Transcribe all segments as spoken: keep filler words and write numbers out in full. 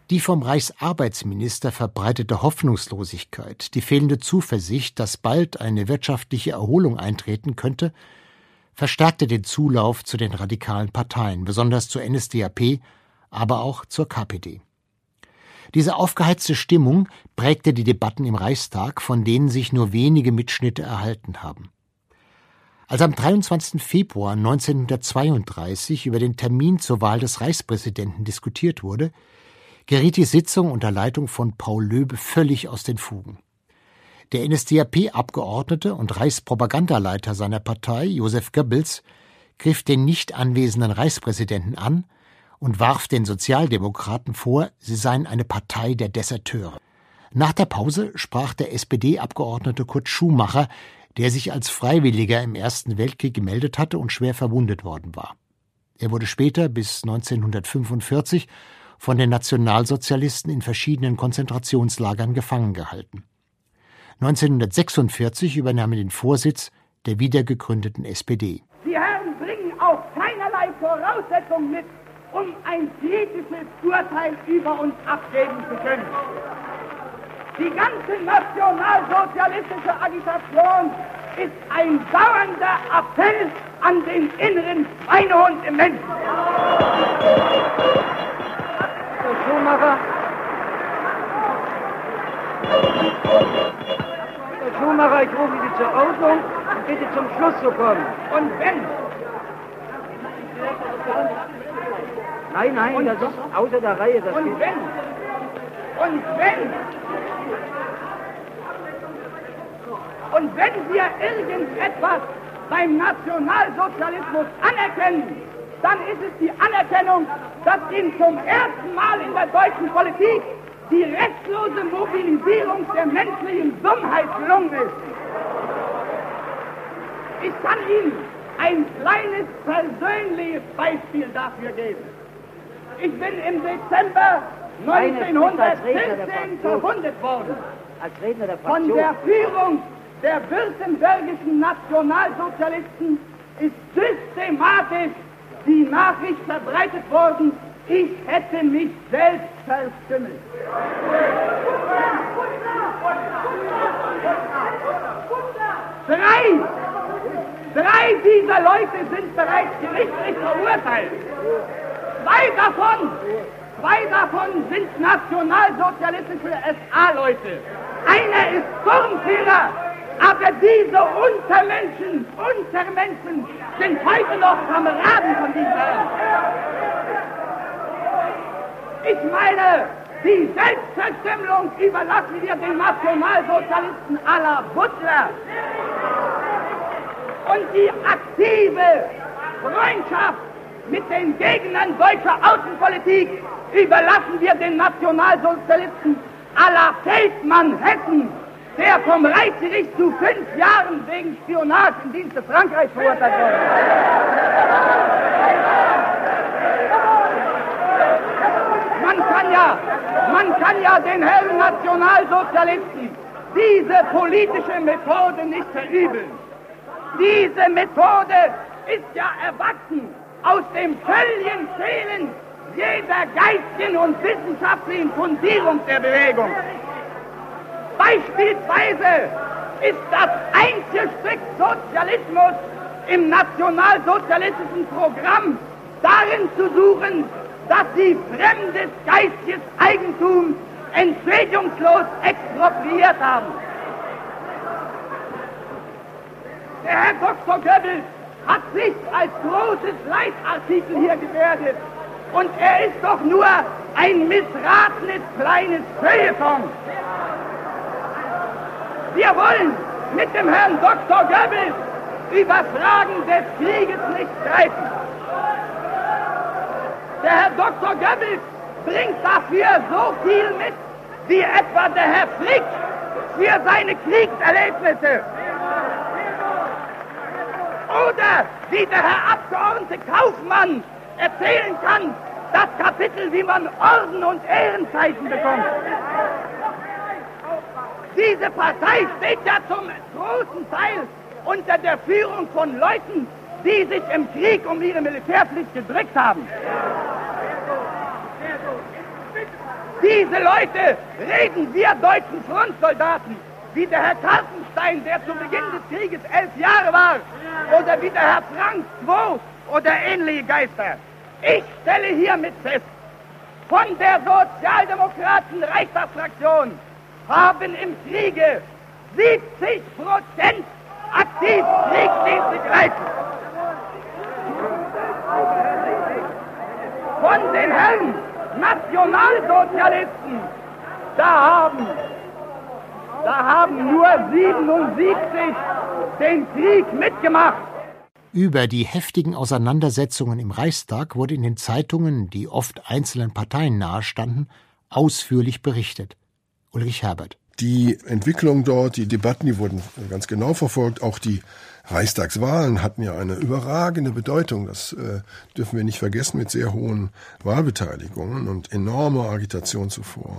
Die vom Reichsarbeitsminister verbreitete Hoffnungslosigkeit, die fehlende Zuversicht, dass bald eine wirtschaftliche Erholung eintreten könnte, verstärkte den Zulauf zu den radikalen Parteien, besonders zur N S D A P, aber auch zur K P D. Diese aufgeheizte Stimmung prägte die Debatten im Reichstag, von denen sich nur wenige Mitschnitte erhalten haben. Als am dreiundzwanzigsten Februar neunzehnhundertzweiunddreißig über den Termin zur Wahl des Reichspräsidenten diskutiert wurde, geriet die Sitzung unter Leitung von Paul Löbe völlig aus den Fugen. Der N S D A P-Abgeordnete und Reichspropagandaleiter seiner Partei, Joseph Goebbels, griff den nicht anwesenden Reichspräsidenten an und warf den Sozialdemokraten vor, sie seien eine Partei der Deserteure. Nach der Pause sprach der S P D-Abgeordnete Kurt Schumacher, der sich als Freiwilliger im Ersten Weltkrieg gemeldet hatte und schwer verwundet worden war. Er wurde später bis neunzehnhundertfünfundvierzig von den Nationalsozialisten in verschiedenen Konzentrationslagern gefangen gehalten. neunzehnhundertsechsundvierzig übernahm er den Vorsitz der wiedergegründeten S P D. Die Herren bringen auch keinerlei Voraussetzungen mit, um ein kritisches Urteil über uns abgeben zu können. Die ganze nationalsozialistische Agitation ist ein dauernder Appell an den inneren Schweinehund im Menschen. Herr Schumacher, Herr Schumacher, ich rufe Sie zur Ordnung und bitte zum Schluss zu kommen. Und wenn... Nein, nein, und das ist außer der Reihe. Das und geht. wenn... Und wenn... Und wenn wir irgendetwas beim Nationalsozialismus anerkennen, dann ist es die Anerkennung, dass ihm zum ersten Mal in der deutschen Politik die restlose Mobilisierung der menschlichen Dummheit gelungen ist. Ich kann Ihnen ein kleines persönliches Beispiel dafür geben. Ich bin im Dezember neunzehnhundertfünfzehn verwundet worden. Als Redner der Fraktion. Von der Führung der württembergischen Nationalsozialisten ist systematisch die Nachricht verbreitet worden, ich hätte mich selbst verstümmelt. Drei, drei dieser Leute sind bereits gerichtlich verurteilt. Zwei davon, zwei davon sind nationalsozialistische S A-Leute. Einer ist Sturmführer. Aber diese Untermenschen, Untermenschen sind heute noch Kameraden von diesen Herren. Ich meine, die Selbstverstümmelung überlassen wir den Nationalsozialisten à la Butler. Und die aktive Freundschaft mit den Gegnern deutscher Außenpolitik überlassen wir den Nationalsozialisten à la Feldmann Hessen, der vom Reichsgericht zu fünf Jahren wegen Spionage im Dienste Frankreichs verurteilt wurde. Man kann ja, man kann ja den Herren Nationalsozialisten diese politische Methode nicht verübeln. Diese Methode ist ja erwachsen aus dem völligen Fehlen jeder geistigen und wissenschaftlichen Fundierung der Bewegung. Beispielsweise ist das Einzelstück Sozialismus im nationalsozialistischen Programm darin zu suchen, dass sie fremdes geistiges Eigentum entschädigungslos expropriiert haben. Der Herr Doktor Goebbels hat sich als großes Leitartikel hier gebärdet und er ist doch nur ein missratenes kleines Feuilleton. Wir wollen mit dem Herrn Doktor Goebbels über Fragen des Krieges nicht streiten. Der Herr Doktor Goebbels bringt dafür so viel mit, wie etwa der Herr Frick für seine Kriegserlebnisse. Oder wie der Herr Abgeordnete Kaufmann erzählen kann, das Kapitel, wie man Orden und Ehrenzeichen bekommt. Diese Partei steht ja zum großen Teil unter der Führung von Leuten, die sich im Krieg um ihre Militärpflicht gedrückt haben. Diese Leute reden wir deutschen Frontsoldaten, wie der Herr Kartenstein, der zu Beginn des Krieges elf Jahre war, oder wie der Herr Frank zwei oder ähnliche Geister. Ich stelle hiermit fest, von der Sozialdemokraten Reichstagsfraktion haben im Kriege siebzig Prozent aktiv Kriegsdienst gegriffen. Von den Herren Nationalsozialisten, da haben, da haben nur siebenundsiebzig den Krieg mitgemacht. Über die heftigen Auseinandersetzungen im Reichstag wurde in den Zeitungen, die oft einzelnen Parteien nahestanden, ausführlich berichtet. Ulrich Herbert. Die Entwicklung dort, die Debatten, die wurden ganz genau verfolgt. Auch die Reichstagswahlen hatten ja eine überragende Bedeutung. Das äh, dürfen wir nicht vergessen, mit sehr hohen Wahlbeteiligungen und enormer Agitation zuvor.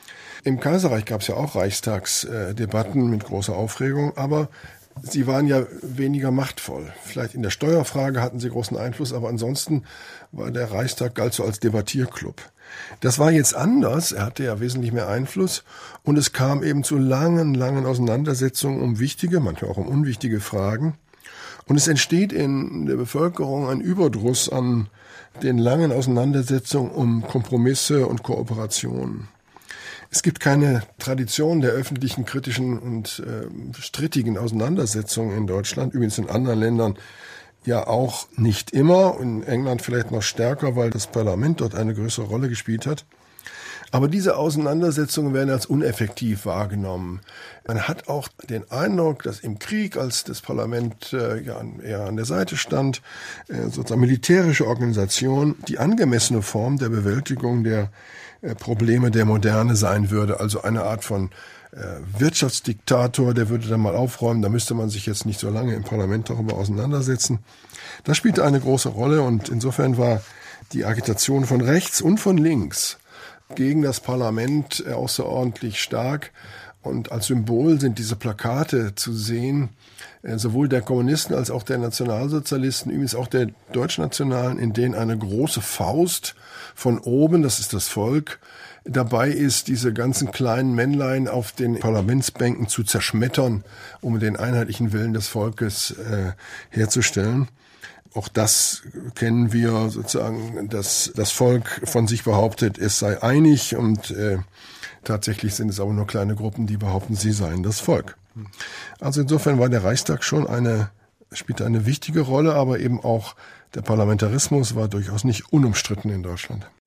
Im Kaiserreich gab es ja auch Reichstagsdebatten mit großer Aufregung, aber sie waren ja weniger machtvoll. Vielleicht in der Steuerfrage hatten sie großen Einfluss, aber ansonsten war der Reichstag galt so als Debattierclub. Das war jetzt anders, er hatte ja wesentlich mehr Einfluss und es kam eben zu langen, langen Auseinandersetzungen um wichtige, manchmal auch um unwichtige Fragen. Und es entsteht in der Bevölkerung ein Überdruss an den langen Auseinandersetzungen um Kompromisse und Kooperationen. Es gibt keine Tradition der öffentlichen, kritischen und äh, strittigen Auseinandersetzungen in Deutschland, übrigens in anderen Ländern ja auch nicht immer, in England vielleicht noch stärker, weil das Parlament dort eine größere Rolle gespielt hat. Aber diese Auseinandersetzungen werden als uneffektiv wahrgenommen. Man hat auch den Eindruck, dass im Krieg, als das Parlament äh, ja eher an der Seite stand, äh, sozusagen militärische Organisation die angemessene Form der Bewältigung der äh, Probleme der Moderne sein würde. Also eine Art von äh, Wirtschaftsdiktator, der würde dann mal aufräumen. Da müsste man sich jetzt nicht so lange im Parlament darüber auseinandersetzen. Das spielte eine große Rolle und insofern war die Agitation von rechts und von links gegen das Parlament außerordentlich stark. Und als Symbol sind diese Plakate zu sehen, sowohl der Kommunisten als auch der Nationalsozialisten, übrigens auch der Deutschnationalen, in denen eine große Faust von oben, das ist das Volk, dabei ist, diese ganzen kleinen Männlein auf den Parlamentsbänken zu zerschmettern, um den einheitlichen Willen des Volkes äh, herzustellen. Auch das kennen wir sozusagen, dass das Volk von sich behauptet, es sei einig und äh, tatsächlich sind es aber nur kleine Gruppen, die behaupten, sie seien das Volk. Also insofern war der Reichstag schon eine, spielte eine wichtige Rolle, aber eben auch der Parlamentarismus war durchaus nicht unumstritten in Deutschland.